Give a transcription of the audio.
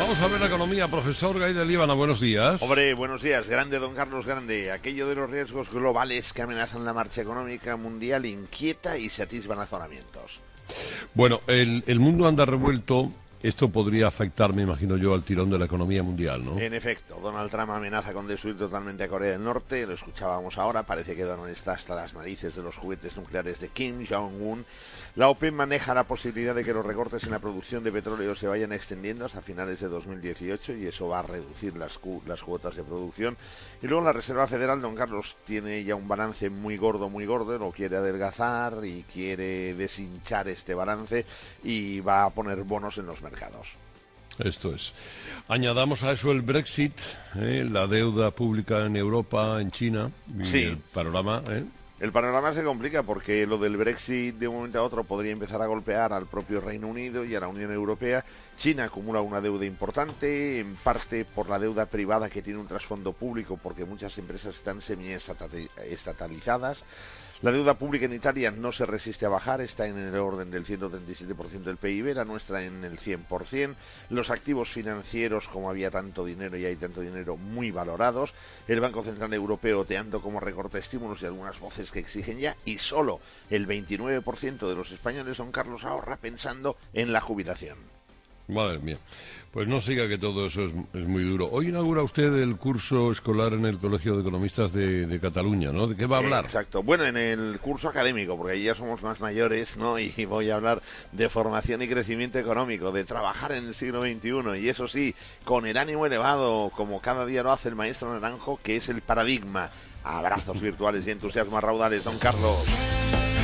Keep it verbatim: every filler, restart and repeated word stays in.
Vamos a ver la economía. Profesor Gay de Líbana, buenos días. Hombre, buenos días. Grande, don Carlos, grande. Aquello de los riesgos globales que amenazan la marcha económica mundial inquieta y se atisban azonamientos. Bueno, el, el mundo anda revuelto. Esto podría afectar, me imagino yo, al tirón de la economía mundial, ¿no? En efecto, Donald Trump amenaza con destruir totalmente a Corea del Norte. Lo escuchábamos ahora. Parece que Donald está hasta las narices de los juguetes nucleares de Kim Jong-un. La OPEP maneja la posibilidad de que los recortes en la producción de petróleo se vayan extendiendo hasta finales de dos mil dieciocho y eso va a reducir las, cu las cuotas de producción. Y luego la Reserva Federal, don Carlos, tiene ya un balance muy gordo, muy gordo, lo quiere adelgazar y quiere deshinchar este balance y va a poner bonos en los mercados. Esto es. Añadamos a eso el Brexit, ¿eh? La deuda pública en Europa, en China, y sí. el panorama, ¿eh? El panorama se complica porque lo del Brexit de un momento a otro podría empezar a golpear al propio Reino Unido y a la Unión Europea. China acumula una deuda importante, en parte por la deuda privada que tiene un trasfondo público, porque muchas empresas están semiestatalizadas. La deuda pública en Italia no se resiste a bajar, está en el orden del ciento treinta y siete por ciento del P I B, la nuestra en el cien por ciento. Los activos financieros, como había tanto dinero y hay tanto dinero, muy valorados. El Banco Central Europeo oteando como recorta estímulos y algunas voces que exigen ya. Y solo el veintinueve por ciento de los españoles, don Carlos, ahorra pensando en la jubilación. Madre mía. Pues no siga que todo eso es, es muy duro. Hoy inaugura usted el curso escolar en el Colegio de Economistas de, de Cataluña, ¿no? ¿De qué va a hablar? Eh, exacto. Bueno, en el curso académico, porque ahí ya somos más mayores, ¿no? Y voy a hablar de formación y crecimiento económico, de trabajar en el siglo veintiuno, y eso sí, con el ánimo elevado, como cada día lo hace el maestro Naranjo, que es el paradigma. Abrazos virtuales y entusiasmo a raudales, don Carlos.